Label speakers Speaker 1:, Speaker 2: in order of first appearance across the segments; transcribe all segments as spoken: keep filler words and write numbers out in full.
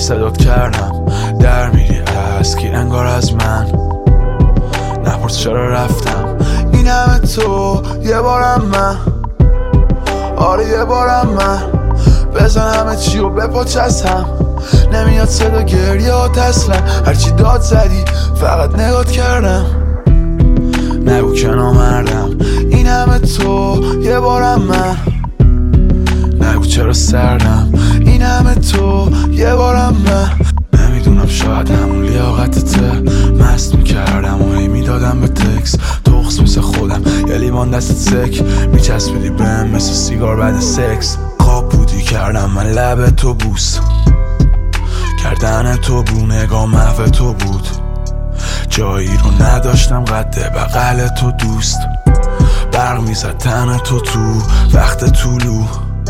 Speaker 1: صدات کردم در میری از کی انگار از من. نپرس چرا رفتم این همه تو یه بارم من، آره یه بارم من بزن همه چی و بپاچ از هم. نمیاد صدا گریات اصلا، هرچی داد زدی فقط نگات کردم. نگو که نامردم این همه تو یه بارم من. نگو چرا سردم این همه تو یه بارم من. نمیدونم شاید همون لیاقتته، مست میکردم و هی میدادم به تکس. تخص مثل خودم یه لیوان دست سک میچسبیدی بهم مثل سیگار بعد سکس. خواب بودی کردم من لب تو بوس، کردن تو بو نگاه محو تو بود. جایی رو نداشتم قد بغل تو دوست. برق میزد تن تو تو وقت طولو،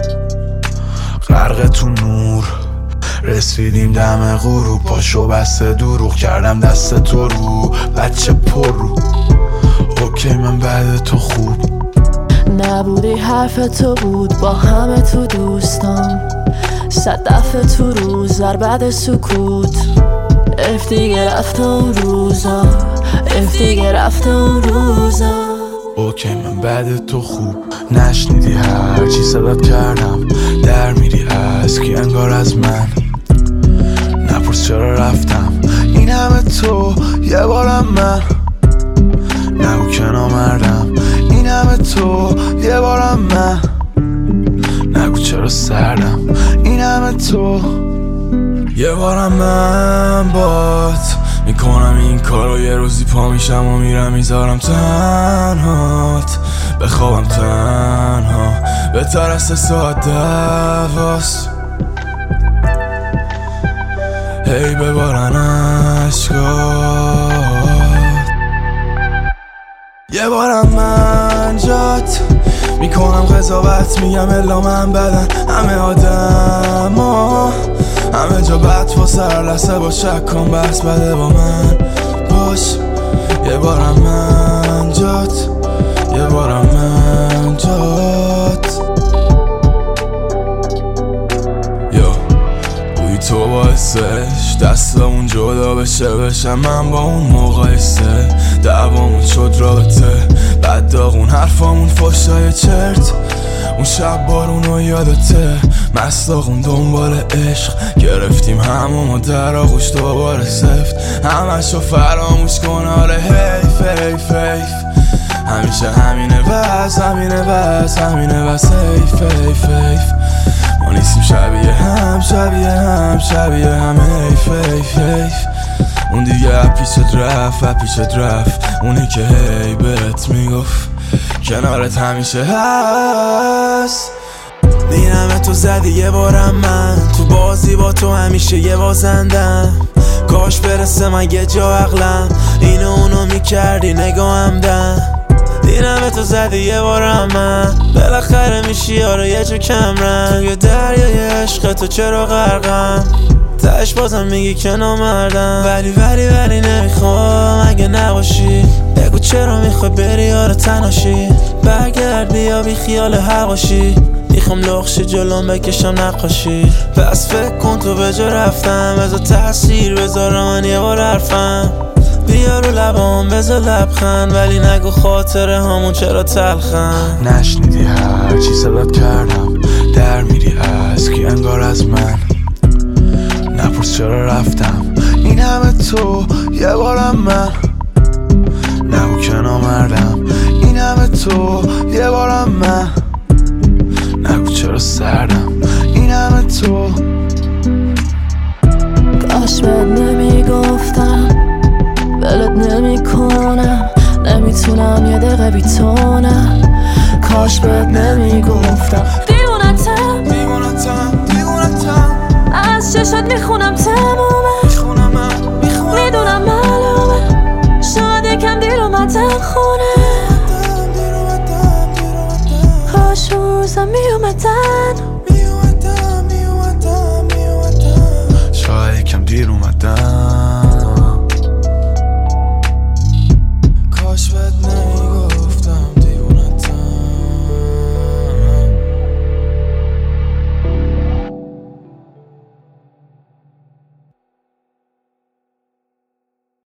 Speaker 1: غرق تو نور رسیدیم دم غروب. پاشو بسته دروغ کردم دست تو رو بچه پر رو. اوکی من بعد تو خوب
Speaker 2: نبودی، حرف تو بود با همه تو دوستان. صد دفعه تو روز در بعد سکوت اف دیگه رفت اون روزا، اف دیگه رفت اون روزا.
Speaker 1: اوکی من بعد تو خوب نشنیدی هرچی صدات کردم در میری از کی انگار از من. نپرس چرا رفتم این همه تو یه بارم من. نگو که نامردم این همه تو یه بارم من. نگو چرا سردم این همه تو یه بارم من. بات میکنم این کارو یه روزی پا میشم و میرم میذارم تنهات. بخوابم تنها بهتر از سه ساعت دواست. هی ببارن عشقات. یه بارم من جات میکنم قضاوت، میگم الا من بدن همه آدم ها همه جا بد فاسه هر لحظه با شک کن بس بده با من باش. یه بارم من جات، یه بارم من جات. یو بوی تو باعثش دستمون جدا بشه بشم من با اون مقایسه. دعوامون شد رابطه بعد داغون حرفامون فاشای چرت. اون شب بارونو یادته مستاقون دنبال عشق گرفتیم همومو در آغوش دوباره سفت. همشو فراموش کن آره حیف حیف حیف. همیشه همینه بس همینه بس همینه بس حیف حیف حیف. ما نیستیم شبیه هم شبیه هم شبیه هم حیف حیف حیف. اون دیگه اپیشت رفت اپیشت رفت. اونی که هی بهت میگفت کنارت همیشه هست. دینم تو زدی یه بارم من، تو بازی با تو همیشه یه بازندم. کاش برسه من یه جا عقلم اینو اونو میکردی نگاهم دم. دینم تو زدی یه بارم من، بالاخره میشی یاره یه جو کمرم. توی دریای عشق تو چرا غرقم، تش بازم میگی که نامردم. ولی ولی ولی نمیخوام اگه نباشی. بگو چرا میخوای بری یاره تناشی. برگرد بیا بی خیال هواشی. میخوام لخشی جلوم بکشم نقاشی. پس فکر کن تو به جا رفتم، بذار تاثیر بذارم من یه بار حرفم. بیا رو لبام بذار لبخند، ولی نگو خاطره همون چرا تلخن. نشنیدی هرچی صدات کردم در میری از کی انگار از من. نپرس چرا رفتم این همه تو یه بارم من. نگو که نامردم این همه تو یه بارم من. نگو چرا سردم این همه تو.
Speaker 2: کاش بهت نمیگفتم ولت نمی کنم. نمیتونم یه دقیقه بیتونم. کاش بهت نمیگفتم دیوونتم
Speaker 1: دیوونتم دیوونتم.
Speaker 2: از چشات میخونم تمومه. میدونم معلومه شاید یکم دیر اومدم خونه. کاش روزم میومدن